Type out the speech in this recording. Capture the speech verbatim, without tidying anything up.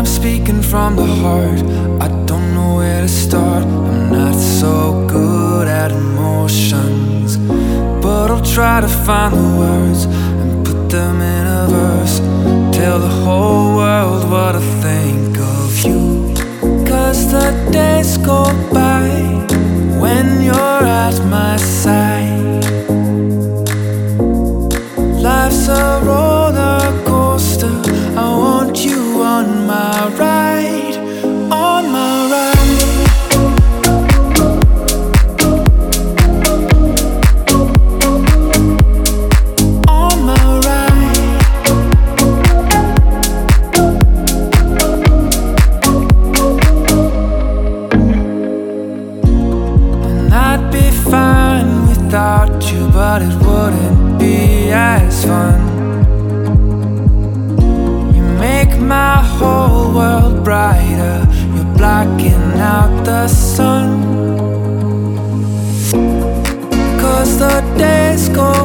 I'm speaking from the heart. I don't know where to start. I'm not so good at emotions, but I'll try to find the words and put them in a verse. Tell the whole world what I think of you. Cause the days go by when you're at my side. Life's a roller coaster. I want you on my ride, on my ride. On my ride. And I'd be fine without you, but it wouldn't be as fun. Make my whole world brighter. You're blocking out the sun. Cause the days go